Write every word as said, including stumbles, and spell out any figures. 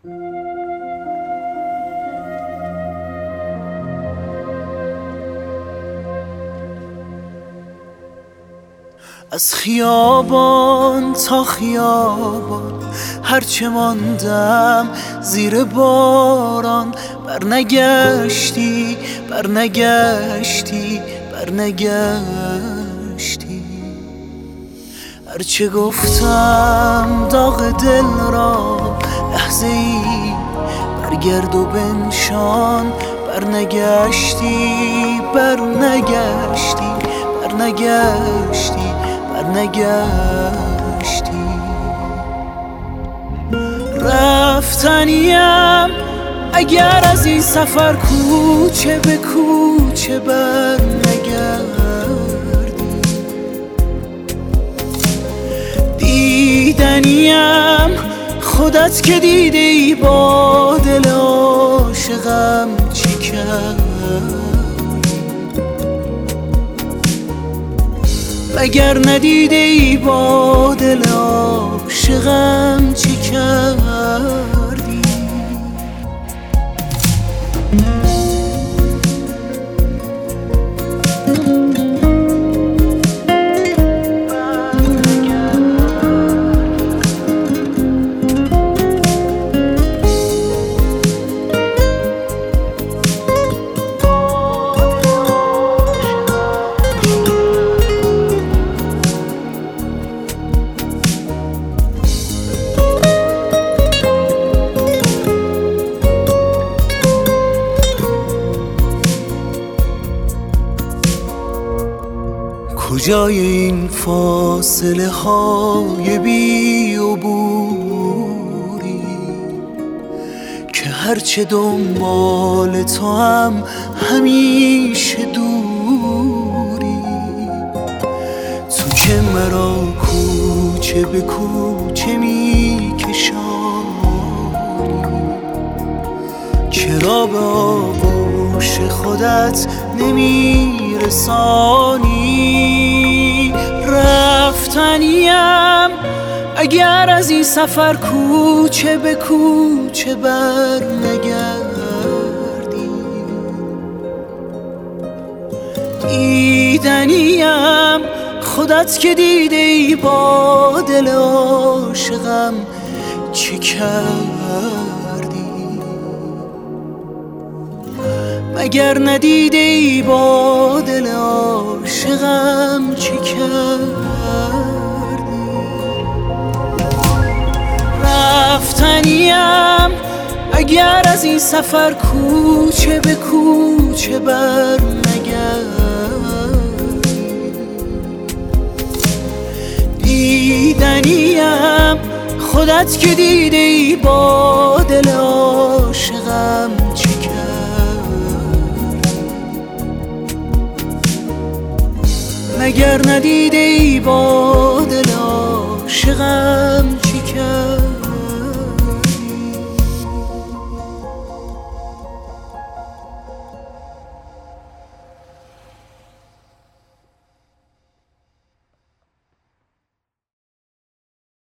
از خیابان تا خیابان هرچه ماندم زیر باران، برنگشتی برنگشتی برنگشتی. هرچه گفتم داغ دل را لحظه ای برگرد و بنشان، برنگشتی برنگشتی برنگشتی برنگشتی. رفتنیم اگر از این سفر کوچه به کوچه برنگردی، دیدنیم خودت که دیده ای با دل عاشقم چی کرد، اگر ندیده ای با دل عاشقم چی کردی. کجای این فاصله های بی عبوری که هرچه دنبال تو هم همیشه دوری، تو که مرا کوچه به کوچه می کشانی، چرا به آغوش خودت نمی رسانی. رفتنیم اگر از این سفر کوچه به کوچه برنگردی، دیدنیم خودت که دیده ای با دل عاشقم چی کردی، مگر ندیده ای با دل عاشقم چی کردی. رفتنیم اگر از این سفر کوچه به کوچه برنگردی، دیدنیم خودت که دیده ای با دل عاشقم چی کردی، مگر ندیده ای با دل عاشقم چی کرد.